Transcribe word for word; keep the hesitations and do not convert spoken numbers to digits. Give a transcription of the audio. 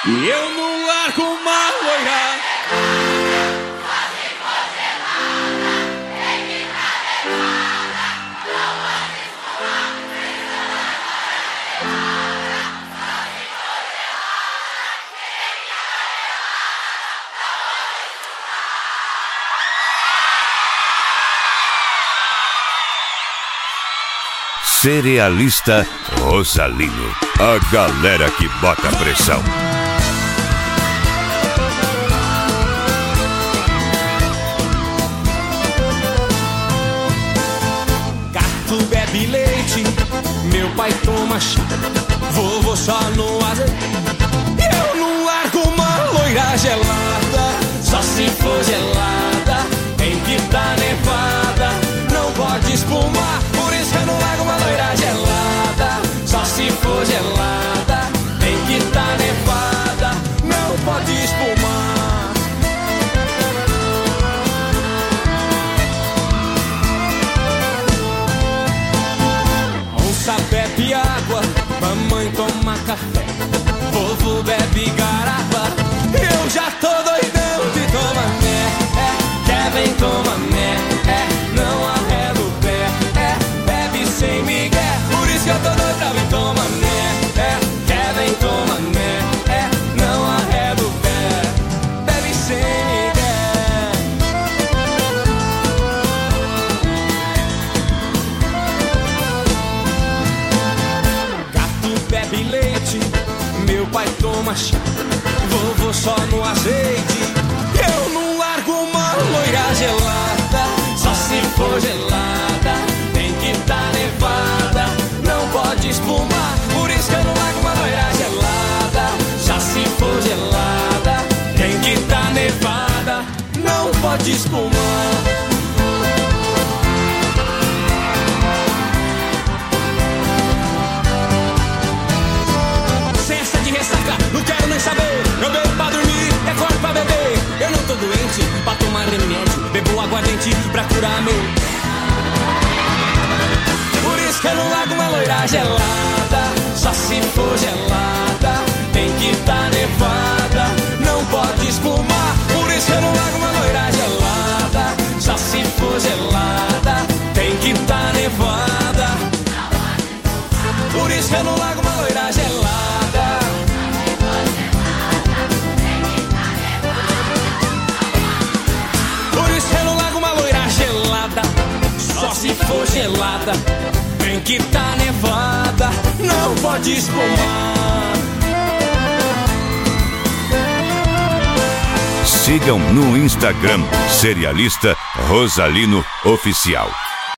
E eu não largo uma loira. Cerealista Rosalino, a galera que bota pressão. Gato bebe leite, meu pai toma chá, vovô só no azeite. Eu não largo uma loira gelada, só se for gelada, tem que tá nevada, não pode espumar. Por isso que eu não largo uma loira gelada, só se for gelada, tem que tá nevada, não pode espumar. Onça bebe água, mamãe toma café, vovô bebe garapa, eu já tô doidão de tomar né, é, Kevin toma né, é, não arreda o pé, é, bebe sem migué, por isso que eu tô doido pra vir tomar né, é, Kevin toma né, é, não arreda o pé, bebe sem migué. Gato bebe leite, meu pai toma chá, vovô só no azeite. Eu não largo uma loira gelada, só se for gelada, tem que tá nevada, não pode espumar. Por isso que eu não largo uma loira gelada, só se for gelada, tem que tá nevada, não pode espumar. Cessa de ressaca, não quero nem saber. Eu bebo pra dormir, é corpo pra beber. Eu não tô doente pra tomar remédio, bebo aguardente pra curar meu. Por isso que eu não largo uma loira gelada, só se for gelada, tem que tá nevada, não pode espumar. Por isso que eu não largo uma loira gelada, só se for gelada, tem que tá nevada. Por isso que eu não largo uma loira gelada. Só se for gelada, tem que tá nevada, não pode espumar. Sigam no Instagram, Cerealista Rosalino Oficial.